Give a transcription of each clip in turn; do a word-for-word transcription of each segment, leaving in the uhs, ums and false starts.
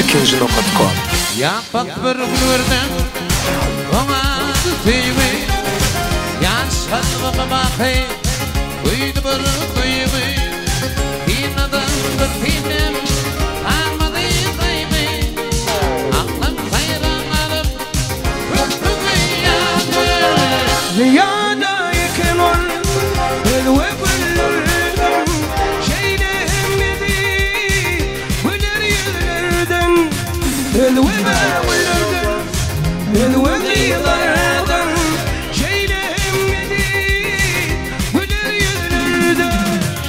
ikinci nokta. Yapıp bir gülürdüm ona tüyümü yaşadığıma bakı uydu bir tüyümü Tinadan bir tinem almadı dayımı aklım hayran alıp öpümü yandı Rüyada yıkın ol elve bülürden şeyde hemmedi güler yüzlerden elve bülürden elve kıyılardan şeyde hemmedi güler yüzlerden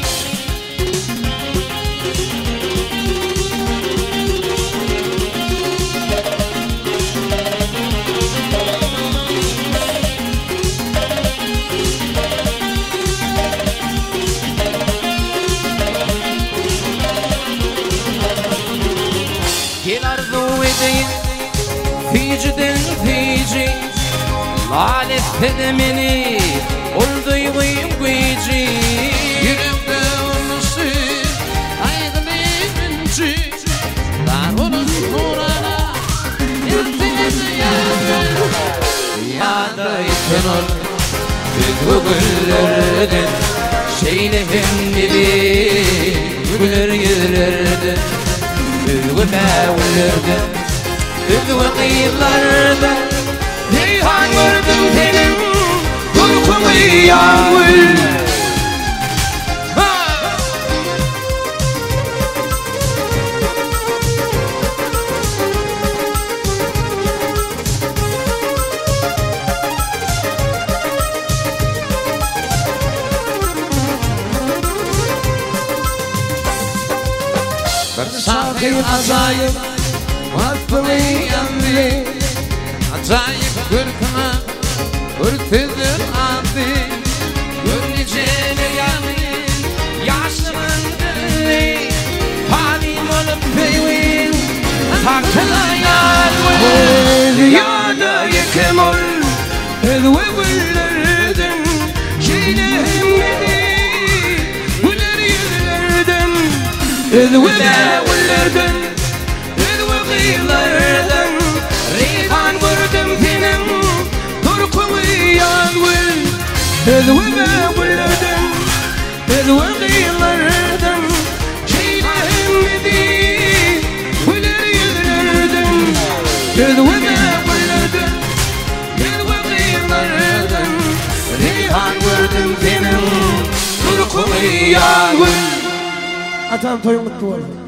Gel arzu edeyim Ficiden fici Lalet pedemeni Olduyum gücü Yüreğimde olması Aydınlayınca Dar olur nurana Yırtınızı yandı Yada yıkın ol Büyük güllerden Şeylehim gibi Güler yüzlerden Büyük bağırlardan Büyük kıyılardan Reyhan gördüm senin Korkumu yağmur Sakın acayip Atlayan bile Acayip kırkına Örtüdür adı Gönlücene yanın Yaşlımın gönlü Halim olup peywin Takılayan Rüyada yıkım ol elve bülürden şeyde hemmedi güler yüzlerden elve bülürden elve kıyılardan Reyhan gördüm senin korkumu yanvın elve bülürden elve kıyılardan şeyde hemmedi güler yüzlerden elve bülürden elve kıyılardan Reyhan gördüm senin korkumu yanvın Atam toyun mutlu oldu.